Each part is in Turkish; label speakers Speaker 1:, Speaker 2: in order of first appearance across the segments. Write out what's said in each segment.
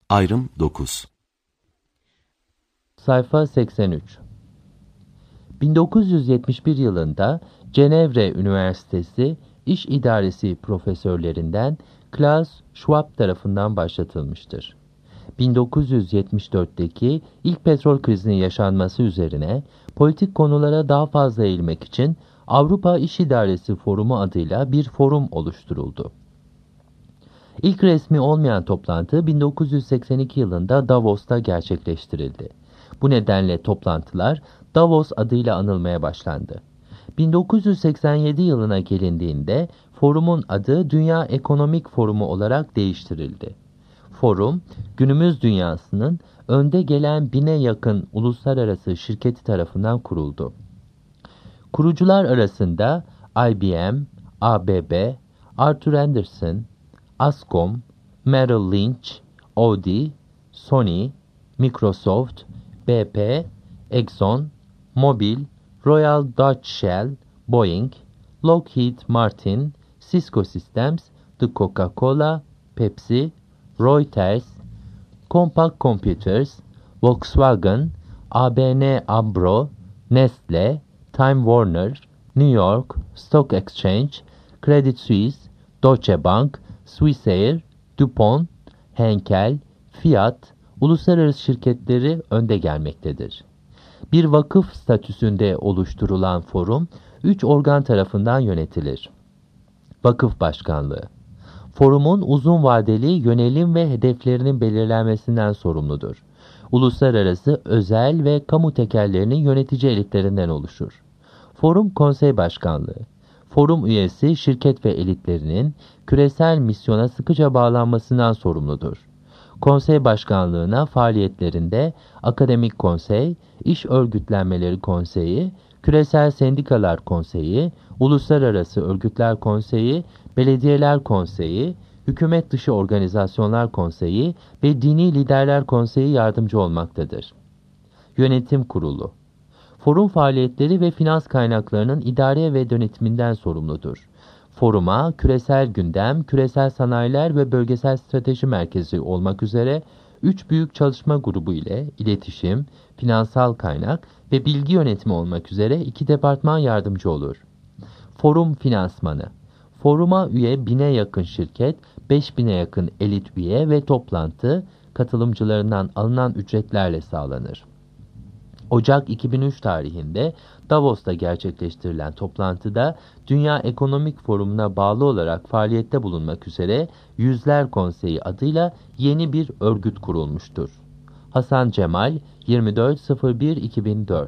Speaker 1: Ayrım 9.
Speaker 2: Sayfa 83. 1971 yılında Cenevre Üniversitesi İş İdaresi profesörlerinden Klaus Schwab tarafından başlatılmıştır. 1974'teki ilk petrol krizinin yaşanması üzerine politik konulara daha fazla eğilmek için Avrupa İş İdaresi Forumu adıyla bir forum oluşturuldu. İlk resmi olmayan toplantı 1982 yılında Davos'ta gerçekleştirildi. Bu nedenle toplantılar Davos adıyla anılmaya başlandı. 1987 yılına gelindiğinde forumun adı Dünya Ekonomik Forumu olarak değiştirildi. Forum, günümüz dünyasının önde gelen 1000'e yakın uluslararası şirketi tarafından kuruldu. Kurucular arasında IBM, ABB, Arthur Andersen, Ascom, Merrill Lynch, Audi, Sony, Microsoft, BP, Exxon, Mobil, Royal Dutch Shell, Boeing, Lockheed Martin, Cisco Systems, The Coca-Cola, Pepsi, Reuters, Compaq Computers, Volkswagen, ABN AMRO, Nestle, Time Warner, New York Stock Exchange, Credit Suisse, Deutsche Bank, Swissair, DuPont, Henkel, Fiat, uluslararası şirketleri önde gelmektedir. Bir vakıf statüsünde oluşturulan forum, 3 organ tarafından yönetilir. Vakıf Başkanlığı, forumun uzun vadeli yönelim ve hedeflerinin belirlenmesinden sorumludur. Uluslararası, özel ve kamu tekellerinin yönetici elitlerinden oluşur. Forum Konsey Başkanlığı, forum üyesi şirket ve elitlerinin küresel misyona sıkıca bağlanmasından sorumludur. Konsey Başkanlığı'na faaliyetlerinde Akademik Konsey, İş Örgütlenmeleri Konseyi, Küresel Sendikalar Konseyi, Uluslararası Örgütler Konseyi, Belediyeler Konseyi, Hükümet Dışı Organizasyonlar Konseyi ve Dini Liderler Konseyi yardımcı olmaktadır. Yönetim Kurulu, forum faaliyetleri ve finans kaynaklarının idare ve yönetiminden sorumludur. Foruma küresel gündem, küresel sanayiler ve bölgesel strateji merkezi olmak üzere 3 büyük çalışma grubu ile iletişim, finansal kaynak ve bilgi yönetimi olmak üzere 2 departman yardımcı olur. Forum finansmanı, foruma üye 1000'e yakın şirket, 5000'e yakın elit üye ve toplantı katılımcılarından alınan ücretlerle sağlanır. Ocak 2003 tarihinde Davos'ta gerçekleştirilen toplantıda Dünya Ekonomik Forumu'na bağlı olarak faaliyette bulunmak üzere Yüzler Konseyi adıyla yeni bir örgüt kurulmuştur. Hasan Cemal, 24.01.2004.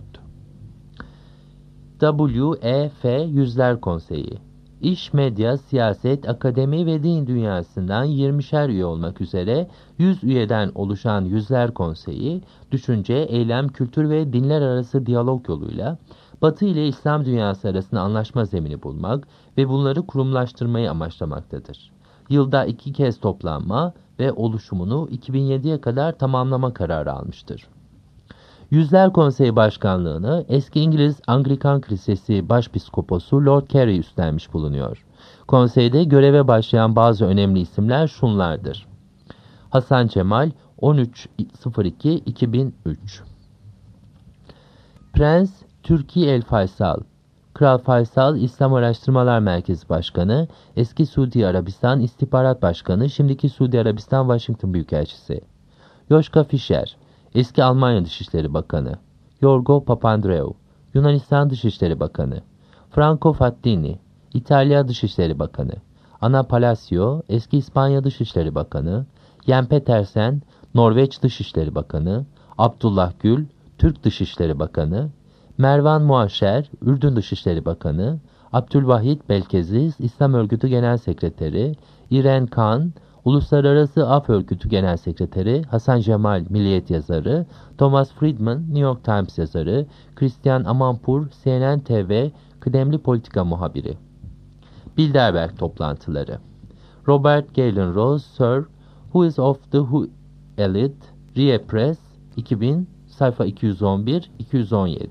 Speaker 2: WEF Yüzler Konseyi, İş, medya, siyaset, akademi ve din dünyasından 20'şer üye olmak üzere 100 üyeden oluşan Yüzler Konseyi, düşünce, eylem, kültür ve dinler arası diyalog yoluyla Batı ile İslam dünyası arasında anlaşma zemini bulmak ve bunları kurumlaştırmayı amaçlamaktadır. Yılda 2 kez toplanma ve oluşumunu 2007'ye kadar tamamlama kararı almıştır. Yüzler Konseyi Başkanlığı'nı eski İngiliz Anglikan Kilisesi Başpiskoposu Lord Carey üstlenmiş bulunuyor. Konseyde göreve başlayan bazı önemli isimler şunlardır: Hasan Cemal, 13.02.2003. Prens Türkiye El Faysal, Kral Faysal İslam Araştırmalar Merkezi Başkanı, eski Suudi Arabistan İstihbarat Başkanı, şimdiki Suudi Arabistan Washington Büyükelçisi. Joschka Fischer, eski Almanya Dışişleri Bakanı. Yorgo Papandreou, Yunanistan Dışişleri Bakanı. Franco Frattini, İtalya Dışişleri Bakanı. Ana Palacio, eski İspanya Dışişleri Bakanı. Jan Petersen, Norveç Dışişleri Bakanı. Abdullah Gül, Türk Dışişleri Bakanı. Mervan Muaşer, Ürdün Dışişleri Bakanı. Abdülvahit Belkeziz, İslam Örgütü Genel Sekreteri. İren Kan, Uluslararası Af Örgütü Genel Sekreteri. Hasan Cemal, Milliyet yazarı. Thomas Friedman, New York Times yazarı. Christian Amanpour, CNN TV, kıdemli politika muhabiri. Bilderberg toplantıları. Robert Galen Rose, Sir, Who is of the Who Elite, Rie Press, 2000, sayfa 211-217.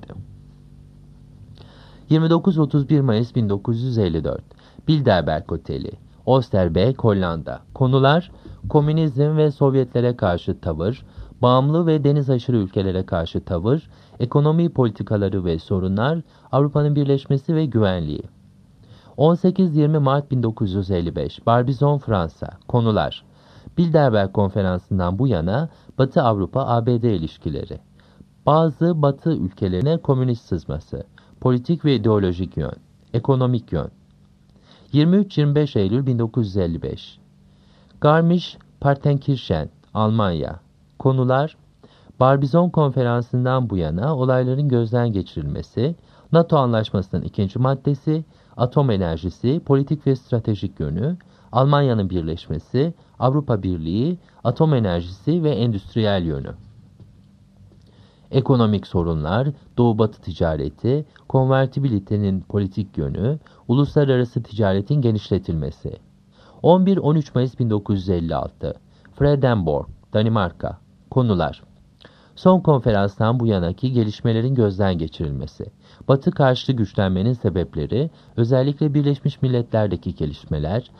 Speaker 2: 29-31 Mayıs 1954. Bilderberg Oteli, Oosterbeek, Hollanda. Konular: komünizm ve Sovyetlere karşı tavır, bağımlı ve deniz aşırı ülkelere karşı tavır, ekonomi politikaları ve sorunlar, Avrupa'nın birleşmesi ve güvenliği. 18-20 Mart 1955, Barbizon, Fransa. Konular: Bilderberg Konferansı'ndan bu yana Batı Avrupa-ABD ilişkileri, bazı Batı ülkelerine komünist sızması, politik ve ideolojik yön, ekonomik yön. 23-25 Eylül 1955, Garmisch-Partenkirchen, Almanya. Konular: Barbizon Konferansı'ndan bu yana olayların gözden geçirilmesi, NATO Anlaşması'nın ikinci maddesi, atom enerjisi, politik ve stratejik yönü, Almanya'nın birleşmesi, Avrupa Birliği, atom enerjisi ve endüstriyel yönü. Ekonomik sorunlar, Doğu-Batı ticareti, konvertibilitenin politik yönü, uluslararası ticaretin genişletilmesi. 11-13 Mayıs 1956, Fredensborg, Danimarka. Konular: Son konferanstan bu yanaki gelişmelerin gözden geçirilmesi, Batı karşıtı güçlenmenin sebepleri, özellikle Birleşmiş Milletler'deki gelişmeler,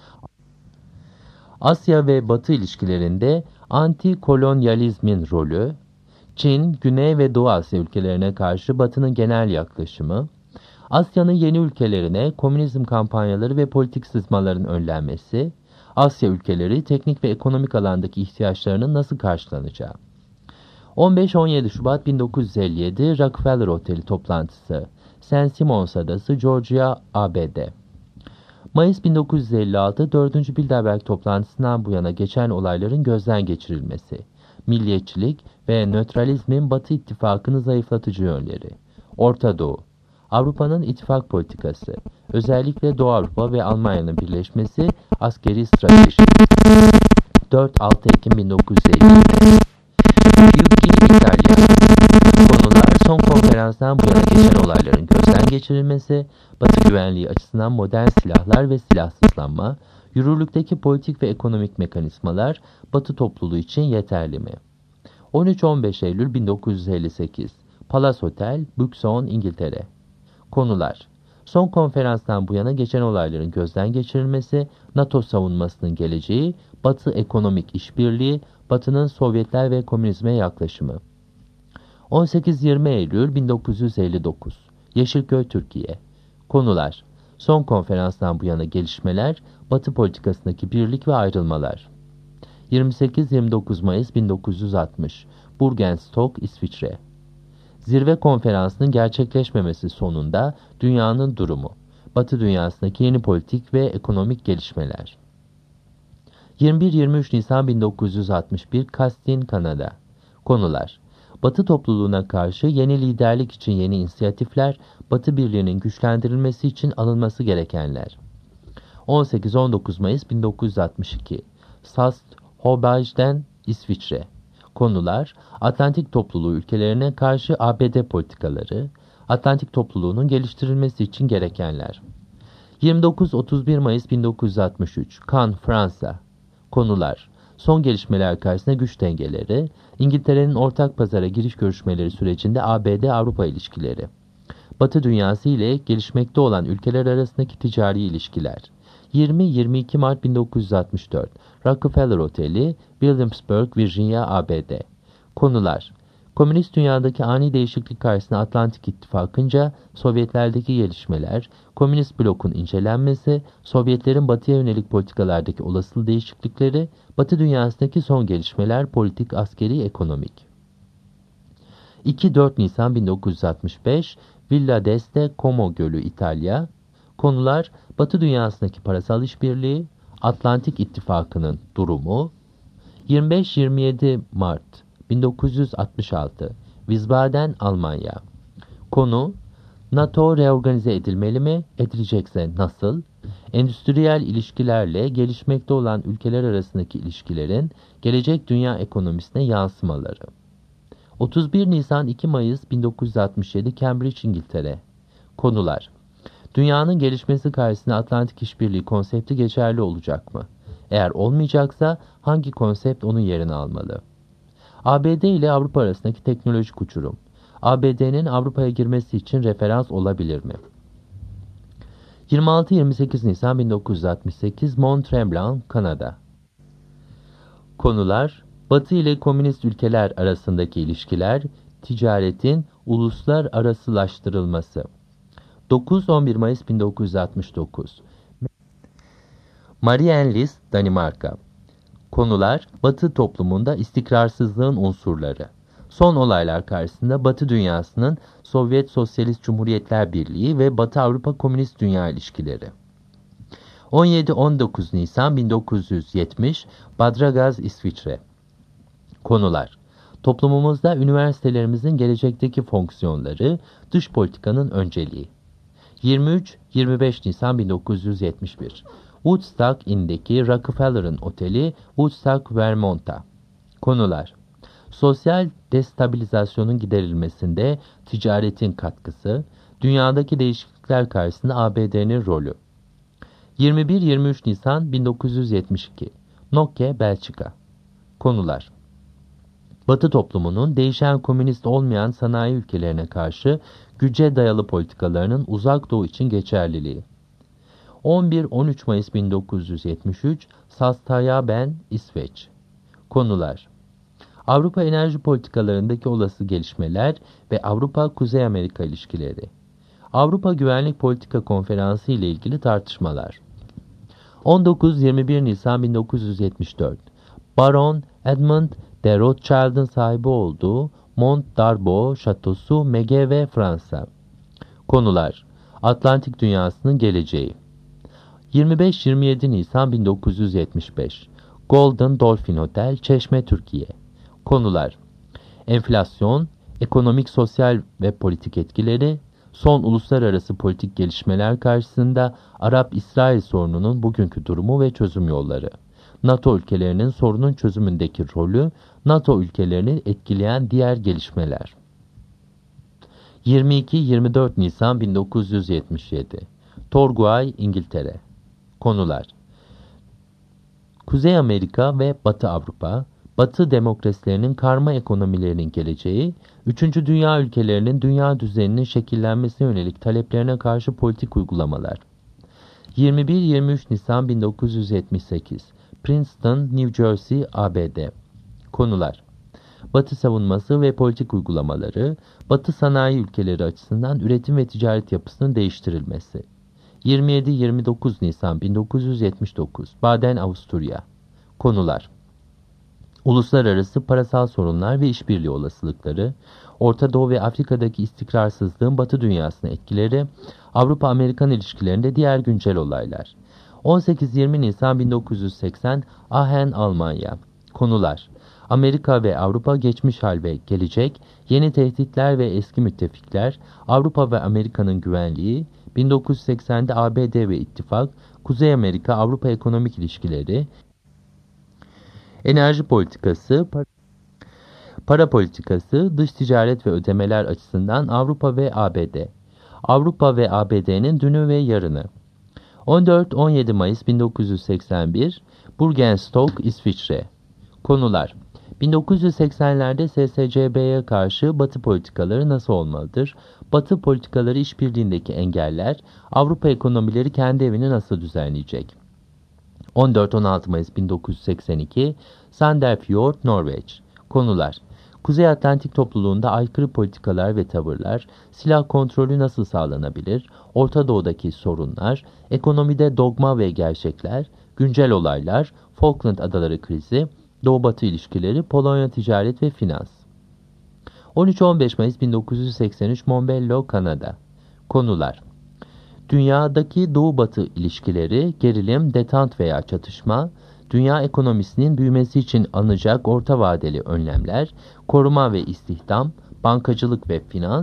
Speaker 2: Asya ve Batı ilişkilerinde anti-kolonyalizmin rolü, Çin, Güney ve Doğu Asya ülkelerine karşı Batı'nın genel yaklaşımı, Asya'nın yeni ülkelerine komünizm kampanyaları ve politik sızmaların önlenmesi, Asya ülkeleri teknik ve ekonomik alandaki ihtiyaçlarının nasıl karşılanacağı. 15-17 Şubat 1957 Rockefeller Oteli toplantısı, St. Simons Adası, Georgia, ABD. Mayıs 1956 4. Bilderberg toplantısından bu yana geçen olayların gözden geçirilmesi, milliyetçilik ve nötralizmin Batı ittifakını zayıflatıcı yönleri, Orta Doğu, Avrupa'nın ittifak politikası, özellikle Doğu Avrupa ve Almanya'nın birleşmesi, askeri strateji. 4-6 Ekim 1950. Yuki, İtalya. Konular: Son konferanstan bu yana geçen olayların gözden geçirilmesi, Batı güvenliği açısından modern silahlar ve silahsızlanma, yürürlükteki politik ve ekonomik mekanizmalar Batı topluluğu için yeterli mi? 13-15 Eylül 1958, Palace Hotel, Buxton, İngiltere. Konular: Son konferanstan bu yana geçen olayların gözden geçirilmesi, NATO savunmasının geleceği, Batı ekonomik işbirliği, Batı'nın Sovyetler ve komünizme yaklaşımı. 18-20 Eylül 1959, Yeşilköy, Türkiye. Konular: Son konferanstan bu yana gelişmeler, Batı politikasındaki birlik ve ayrılmalar. 28-29 Mayıs 1960, Burgenstock, İsviçre. Zirve konferansının gerçekleşmemesi sonunda dünyanın durumu, Batı dünyasındaki yeni politik ve ekonomik gelişmeler. 21-23 Nisan 1961, Castine, Kanada. Konular: Batı topluluğuna karşı yeni liderlik için yeni inisiyatifler, Batı birliğinin güçlendirilmesi için alınması gerekenler. 18-19 Mayıs 1962, Saast-Hobajden, İsviçre. Konular: Atlantik topluluğu ülkelerine karşı ABD politikaları, Atlantik topluluğunun geliştirilmesi için gerekenler. 29-31 Mayıs 1963, Cannes, Fransa. Konular: Son gelişmeler karşısında güç dengeleri, İngiltere'nin ortak pazara giriş görüşmeleri sürecinde ABD-Avrupa ilişkileri, Batı dünyası ile gelişmekte olan ülkeler arasındaki ticari ilişkiler. 20-22 Mart 1964, Rockefeller Oteli, Williamsburg, Virginia, ABD. Konular: Komünist dünyadaki ani değişiklik karşısında Atlantik İttifakı'nca Sovyetlerdeki gelişmeler, Komünist blokun incelenmesi, Sovyetlerin Batı'ya yönelik politikalardaki olasılık değişiklikleri, Batı dünyasındaki son gelişmeler, politik, askeri, ekonomik. 2-4 Nisan 1965, Villa d'Este, Como Gölü, İtalya. Konular: Batı dünyasındaki parasal işbirliği, Atlantik İttifakı'nın durumu. 25-27 Mart 1966, Wiesbaden, Almanya. Konu: NATO reorganize edilmeli mi? Edilecekse nasıl? Endüstriyel ilişkilerle gelişmekte olan ülkeler arasındaki ilişkilerin gelecek dünya ekonomisine yansımaları. 31 Nisan 2 Mayıs 1967, Cambridge, İngiltere. Konular: Dünyanın gelişmesi karşısında Atlantik İşbirliği konsepti geçerli olacak mı? Eğer olmayacaksa hangi konsept onun yerini almalı? ABD ile Avrupa arasındaki teknolojik uçurum, ABD'nin Avrupa'ya girmesi için referans olabilir mi? 26-28 Nisan 1968, Mont Tremblant, Kanada. Konular: Batı ile komünist ülkeler arasındaki ilişkiler, ticaretin uluslararasılaştırılması. 9-11 Mayıs 1969. Marienlyst, Danimarka. Konular: Batı toplumunda istikrarsızlığın unsurları. Son olaylar karşısında Batı dünyasının Sovyet Sosyalist Cumhuriyetler Birliği ve Batı Avrupa Komünist Dünya ilişkileri. 17-19 Nisan 1970, Badragaz, İsviçre. Konular: Toplumumuzda üniversitelerimizin gelecekteki fonksiyonları, dış politikanın önceliği. 23-25 Nisan 1971, Woodstock Inn'deki Rockefeller'ın oteli Woodstock, Vermont'ta. Konular: Sosyal destabilizasyonun giderilmesinde ticaretin katkısı, dünyadaki değişiklikler karşısında ABD'nin rolü. 21-23 Nisan 1972, Nokia, Belçika. Konular: Batı toplumunun değişen komünist olmayan sanayi ülkelerine karşı güce dayalı politikalarının Uzak Doğu için geçerliliği. 11-13 Mayıs 1973, Salztayaben, İsveç. Konular: Avrupa enerji politikalarındaki olası gelişmeler ve Avrupa-Kuzey Amerika ilişkileri. Avrupa Güvenlik Politika Konferansı ile ilgili tartışmalar. 19-21 Nisan 1974, Baron Edmund de Rothschild'ın sahibi olduğu Mont d'Arbois Şatosu, Megeve, Fransa. Konular: Atlantik dünyasının geleceği. 25-27 Nisan 1975, Golden Dolphin Hotel, Çeşme, Türkiye. Konular: Enflasyon, ekonomik, sosyal ve politik etkileri, son uluslararası politik gelişmeler karşısında Arap-İsrail sorununun bugünkü durumu ve çözüm yolları. NATO ülkelerinin sorunun çözümündeki rolü, NATO ülkelerini etkileyen diğer gelişmeler. 22-24 Nisan 1977, Torquay, İngiltere. Konular: Kuzey Amerika ve Batı Avrupa, Batı demokrasilerinin karma ekonomilerinin geleceği, 3. Dünya ülkelerinin dünya düzeninin şekillenmesine yönelik taleplerine karşı politik uygulamalar. 21-23 Nisan 1978, Princeton, New Jersey, ABD. Konular: Batı savunması ve politik uygulamaları, Batı sanayi ülkeleri açısından üretim ve ticaret yapısının değiştirilmesi. 27-29 Nisan 1979, Baden, Avusturya. Konular: Uluslararası parasal sorunlar ve işbirliği olasılıkları, Orta Doğu ve Afrika'daki istikrarsızlığın Batı dünyasına etkileri, Avrupa-Amerikan ilişkilerinde diğer güncel olaylar. 18-20 Nisan 1980, Aachen, Almanya. Konular: Amerika ve Avrupa, geçmiş hal ve gelecek, yeni tehditler ve eski müttefikler, Avrupa ve Amerika'nın güvenliği, 1980'de ABD ve İttifak, Kuzey Amerika, Avrupa ekonomik ilişkileri, enerji politikası, para politikası, dış ticaret ve ödemeler açısından Avrupa ve ABD. Avrupa ve ABD'nin dünü ve yarını. 14-17 Mayıs 1981, Burgenstock, İsviçre. Konular: 1980'lerde SSCB'ye karşı Batı politikaları nasıl olmalıdır? Batı politikaları işbirliğindeki engeller, Avrupa ekonomileri kendi evini nasıl düzenleyecek? 14-16 Mayıs 1982, Sandefjord, Norveç. Konular: Kuzey Atlantik topluluğunda aykırı politikalar ve tavırlar, silah kontrolü nasıl sağlanabilir, Orta Doğu'daki sorunlar, ekonomide dogma ve gerçekler, güncel olaylar, Falkland Adaları krizi, Doğu-Batı ilişkileri, Polonya ticaret ve finans. 13-15 Mayıs 1983, Montbello, Kanada. Konular: Dünyadaki Doğu-Batı ilişkileri, gerilim, detant veya çatışma, dünya ekonomisinin büyümesi için alınacak orta vadeli önlemler, koruma ve istihdam, bankacılık ve finans,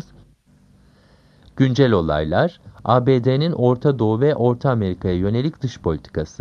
Speaker 2: güncel olaylar, ABD'nin Orta Doğu ve Orta Amerika'ya yönelik dış politikası.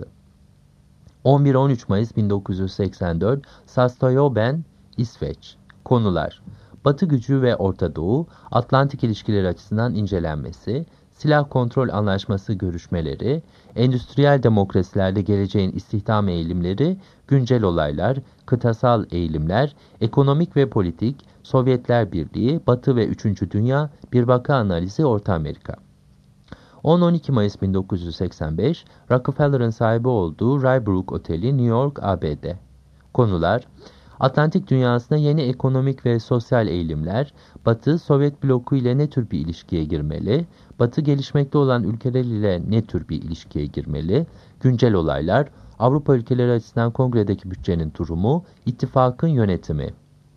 Speaker 2: 11-13 Mayıs 1984, Sastayoben, İsveç. Konular: Batı gücü ve Orta Doğu, Atlantik ilişkileri açısından incelenmesi, silah kontrol anlaşması görüşmeleri, endüstriyel demokrasilerde geleceğin istihdam eğilimleri, güncel olaylar, kıtasal eğilimler, ekonomik ve politik, Sovyetler Birliği, Batı ve 3. Dünya, bir vaka analizi, Orta Amerika. 10-12 Mayıs 1985, Rockefeller'ın sahibi olduğu Rybrook Oteli, New York, ABD. Konular: Atlantik dünyasında yeni ekonomik ve sosyal eğilimler, Batı, Sovyet bloku ile ne tür bir ilişkiye girmeli, Batı, gelişmekte olan ülkeler ile ne tür bir ilişkiye girmeli, güncel olaylar, Avrupa ülkeleri açısından kongredeki bütçenin durumu, ittifakın yönetimi.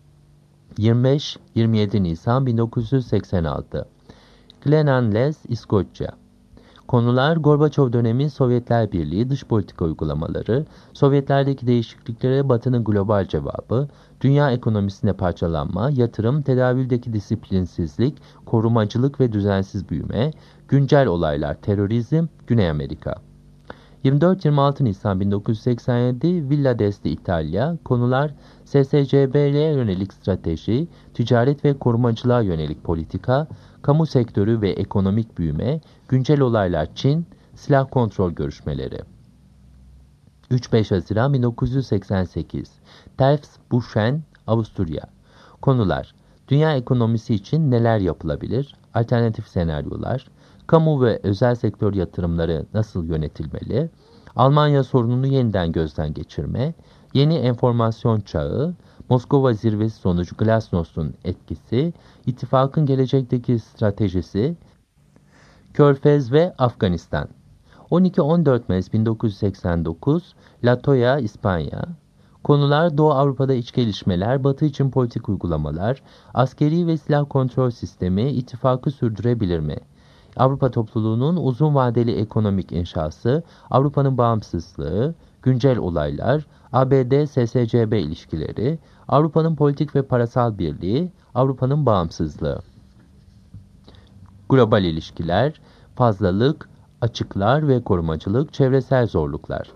Speaker 2: 25-27 Nisan 1986 Glenanles, İskoçya. Konular: Gorbaçov dönemi Sovyetler Birliği dış politika uygulamaları, Sovyetlerdeki değişikliklere Batı'nın global cevabı, dünya ekonomisinde parçalanma, yatırım, tedavüldeki disiplinsizlik, korumacılık ve düzensiz büyüme, güncel olaylar, terörizm, Güney Amerika. 24-26 Nisan 1987 Villa d'Este, İtalya. Konular: SSCB'ye yönelik strateji, ticaret ve korumacılığa yönelik politika, kamu sektörü ve ekonomik büyüme, güncel olaylar Çin, silah kontrol görüşmeleri. 3-5 Haziran 1988 Telfs-Buchen, Avusturya. Konular: Dünya ekonomisi için neler yapılabilir? Alternatif senaryolar, kamu ve özel sektör yatırımları nasıl yönetilmeli? Almanya sorununu yeniden gözden geçirme, yeni enformasyon çağı, Moskova zirvesi sonucu Glasnost'un etkisi, ittifakın gelecekteki stratejisi, Körfez ve Afganistan. 12-14 Mayıs 1989 Latoya, İspanya. Konular: Doğu Avrupa'da iç gelişmeler, Batı için politik uygulamalar, askeri ve silah kontrol sistemi ittifakı sürdürebilir mi? Avrupa topluluğunun uzun vadeli ekonomik inşası, Avrupa'nın bağımsızlığı, güncel olaylar, ABD-SSCB ilişkileri, Avrupa'nın politik ve parasal birliği, Avrupa'nın bağımsızlığı. Global ilişkiler, fazlalık, açıklar ve korumacılık, çevresel zorluklar.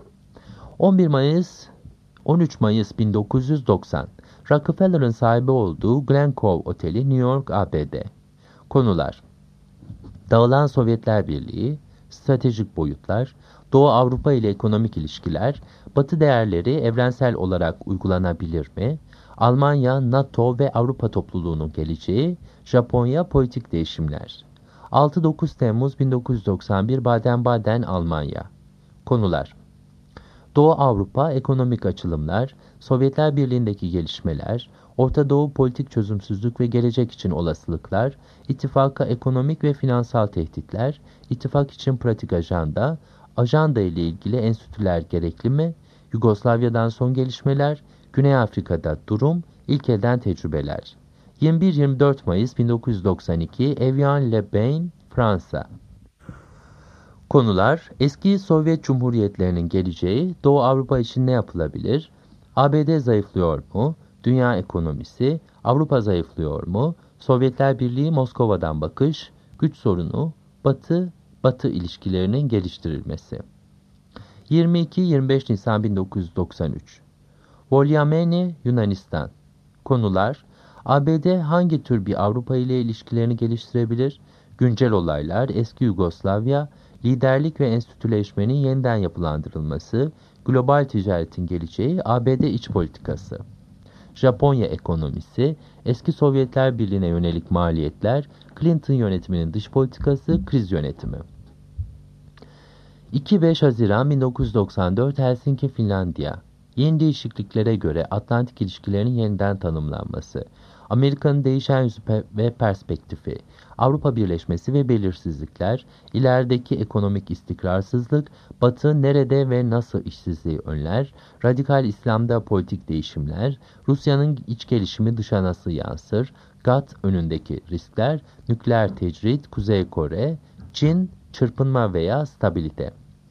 Speaker 2: 13 Mayıs 1990 Rockefeller'ın sahibi olduğu Glencoe Oteli, New York, ABD. Konular: Dağılan Sovyetler Birliği, stratejik boyutlar, Doğu Avrupa ile ekonomik ilişkiler, Batı değerleri evrensel olarak uygulanabilir mi? Almanya, NATO ve Avrupa topluluğunun geleceği, Japonya, politik değişimler. 6-9 Temmuz 1991 Baden-Baden, Almanya. Konular: Doğu Avrupa ekonomik açılımlar, Sovyetler Birliği'ndeki gelişmeler, Orta Doğu politik çözümsüzlük ve gelecek için olasılıklar, ittifaka ekonomik ve finansal tehditler, ittifak için pratik ajanda, ajanda ile ilgili enstitüler gerekli mi, Yugoslavya'dan son gelişmeler, Güney Afrika'da durum, ilk elden tecrübeler. 21-24 Mayıs 1992 Evian-le-Bain, Fransa. Konular: Eski Sovyet Cumhuriyetlerinin geleceği, Doğu Avrupa için ne yapılabilir? ABD zayıflıyor mu? Dünya ekonomisi, Avrupa zayıflıyor mu? Sovyetler Birliği, Moskova'dan bakış, güç sorunu, Batı ilişkilerinin geliştirilmesi. 22-25 Nisan 1993 Volyameni, Yunanistan. Konular: ABD hangi tür bir Avrupa ile ilişkilerini geliştirebilir? Güncel olaylar, eski Yugoslavya, liderlik ve enstitüleşmenin yeniden yapılandırılması, global ticaretin geleceği, ABD iç politikası. Japonya ekonomisi, eski Sovyetler Birliği'ne yönelik maliyetler, Clinton yönetiminin dış politikası, kriz yönetimi. 2-5 Haziran 1994 Helsinki, Finlandiya. Yeni değişikliklere göre Atlantik ilişkilerinin yeniden tanımlanması, Amerika'nın değişen yüzü ve perspektifi, Avrupa birleşmesi ve belirsizlikler, ilerideki ekonomik istikrarsızlık, Batı nerede ve nasıl işsizliği önler, radikal İslam'da politik değişimler, Rusya'nın iç gelişimi dışa nasıl yansır, GATT önündeki riskler, nükleer tecrit, Kuzey Kore, Çin, çırpınma veya stabilite.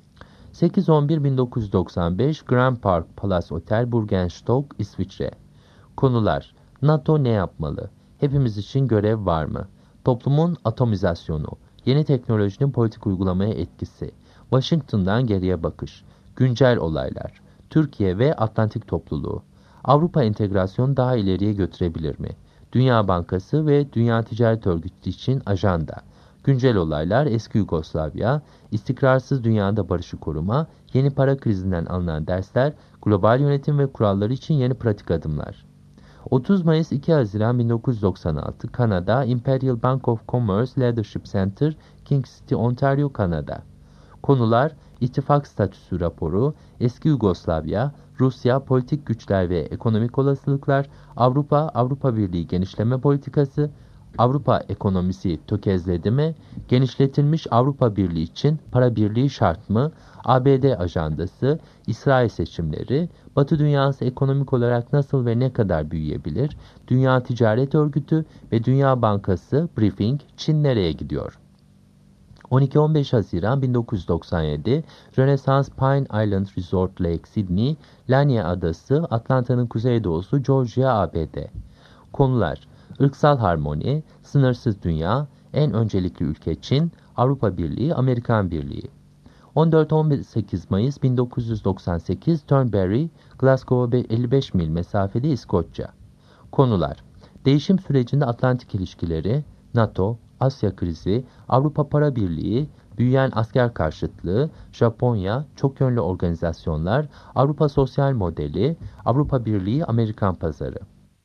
Speaker 2: 8-11-1995 Grand Park Palace Otel, Burgenstock, İsviçre. Konular: NATO ne yapmalı? Hepimiz için görev var mı? Toplumun atomizasyonu, yeni teknolojinin politik uygulamaya etkisi, Washington'dan geriye bakış, güncel olaylar, Türkiye ve Atlantik topluluğu, Avrupa entegrasyonu daha ileriye götürebilir mi? Dünya Bankası ve Dünya Ticaret Örgütü için ajanda, güncel olaylar, eski Yugoslavya, istikrarsız dünyada barışı koruma, yeni para krizinden alınan dersler, global yönetim ve kuralları için yeni pratik adımlar. 30 Mayıs 2 Haziran 1996 Kanada, Imperial Bank of Commerce Leadership Center, King City, Ontario, Kanada. Konular: İttifak statüsü raporu, eski Yugoslavya, Rusya, politik güçler ve ekonomik olasılıklar, Avrupa Birliği genişleme politikası, Avrupa ekonomisi tökezledi mi, genişletilmiş Avrupa Birliği için para birliği şart mı, ABD ajandası, İsrail seçimleri, Batı dünyası ekonomik olarak nasıl ve ne kadar büyüyebilir, Dünya Ticaret Örgütü ve Dünya Bankası briefing, Çin nereye gidiyor? 12-15 Haziran 1997, Renaissance Pine Island Resort Lake Sydney, Lanier Adası, Atlanta'nın kuzeydoğusu, Georgia, ABD. Konular: ırksal harmoni, sınırsız dünya, en öncelikli ülke Çin, Avrupa Birliği, Amerikan Birliği. 14-18 Mayıs 1998, Turnberry, Glasgow'a 55 mil mesafede, İskoçya. Konular: değişim sürecinde Atlantik ilişkileri, NATO, Asya krizi, Avrupa Para Birliği, büyüyen asker karşıtlığı, Japonya, çok yönlü organizasyonlar, Avrupa Sosyal Modeli, Avrupa Birliği, Amerikan Pazarı.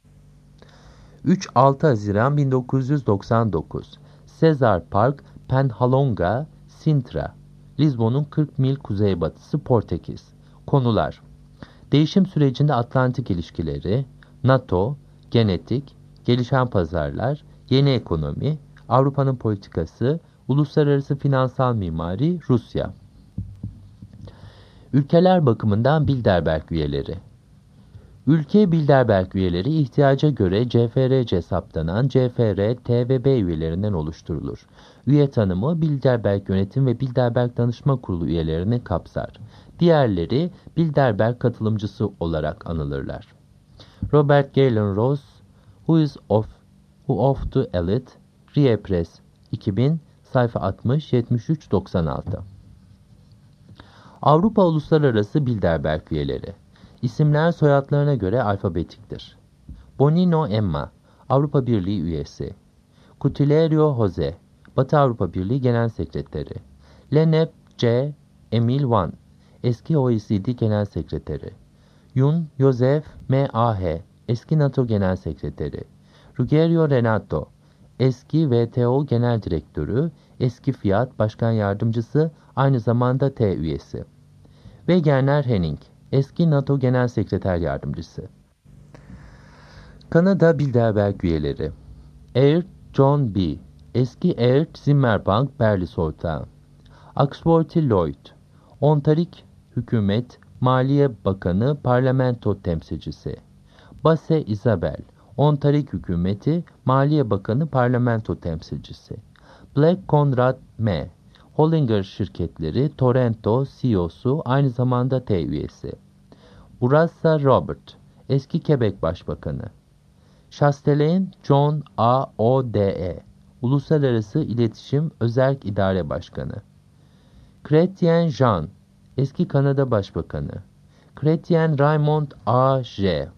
Speaker 2: 3-6 Haziran 1999, Caesar Park, Penhalonga, Sintra, Lizbon'un 40 mil kuzeybatısı, Portekiz. Konular: değişim sürecinde Atlantik ilişkileri, NATO, genetik, gelişen pazarlar, yeni ekonomi, Avrupa'nın politikası, uluslararası finansal mimari, Rusya. Ülkeler bakımından Bilderberg üyeleri. Ülke Bilderberg üyeleri ihtiyaca göre CFRC hesaptanan CFR-TVB üyelerinden oluşturulur. Üye tanımı Bilderberg Yönetim ve Bilderberg Danışma Kurulu üyelerini kapsar. Diğerleri Bilderberg katılımcısı olarak anılırlar. Robert Galen Ross, Who of the Elite, Rie Press, 2000, sayfa 60, 73-96. Avrupa Uluslararası Bilderberg üyeleri. İsimler soyadlarına göre alfabetiktir. Bonino Emma, Avrupa Birliği üyesi. Cutilerio Jose, Batı Avrupa Birliği Genel Sekreteri. Lennep C. Emil Van, eski OECD Genel Sekreteri. Yun Josef M.A.H., eski NATO Genel Sekreteri. Ruggiero Renato, eski WTO Genel Direktörü, eski Fiat Başkan Yardımcısı, aynı zamanda T üyesi. Wegener Henning, eski NATO Genel Sekreter Yardımcısı. Kanada Bilderberg üyeleri. Air John B., eski Air Zimmerbank Berlis ortağı. Axworthy Lloyd, Ontarik Hükümet, Maliye Bakanı, Parlamento Temsilcisi. Basse Isabel, Ontarik Hükümeti, Maliye Bakanı, Parlamento Temsilcisi. Black Conrad M., Hollinger Şirketleri, Toronto CEO'su, aynı zamanda T üyesi. Bourassa Robert, eski Quebec Başbakanı. Chastelain John A. O.D.E., Uluslararası İletişim Özerk İdare Başkanı. Chrétien Jean, eski Kanada Başbakanı. Chrétien Raymond A.J.,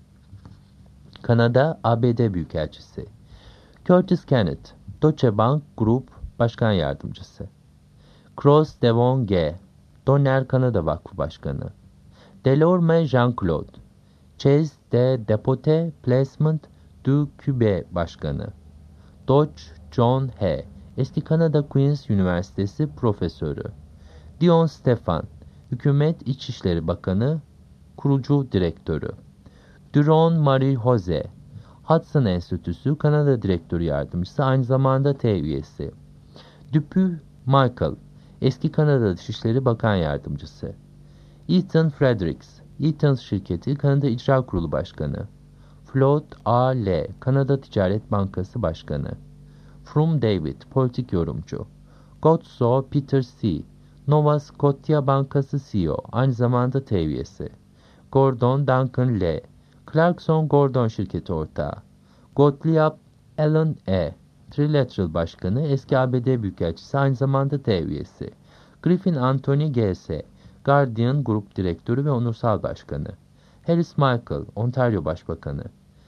Speaker 2: Kanada ABD Büyükelçisi. Curtis Kenneth, Deutsche Bank Group Başkan Yardımcısı. Cross Devon G., Donner Kanada Vakfı Başkanı. Delorme Jean-Claude, Chaise de Depôt Placement du Québec Başkanı. Dodge John H., eski Kanada Queen's Üniversitesi Profesörü. Dion Stefan, Hükümet İçişleri Bakanı, Kurucu Direktörü. Duron Marie Jose, Hudson Enstitüsü Kanada Direktörü Yardımcısı, aynı zamanda T üyesi. Dupuy Michael, eski Kanada Dışişleri Bakan Yardımcısı. Ethan Fredericks, Eaton's Şirketi Kanada İcra Kurulu Başkanı. Floyd A. L., Kanada Ticaret Bankası Başkanı. Frum David, politik yorumcu. Gotso Peter C., Nova Scotia Bankası CEO, aynı zamanda T üyesi. Gordon Duncan L., Clarkson Gordon Şirketi Ortağı. Gottlieb Allen E., Trilateral Başkanı, eski ABD Büyükelçisi, aynı zamanda T üyesi. Griffin Anthony G.S., Guardian Grup Direktörü ve Onursal Başkanı. Harris Michael, Ontario Başbakanı.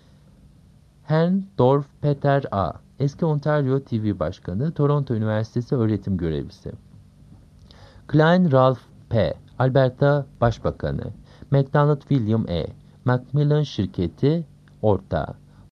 Speaker 2: Hen Dorf Peter A., eski Ontario TV Başkanı, Toronto Üniversitesi öğretim görevlisi. Klein Ralph P., Alberta Başbakanı. McDonald William E., Macmillan Şirketi Ortağı.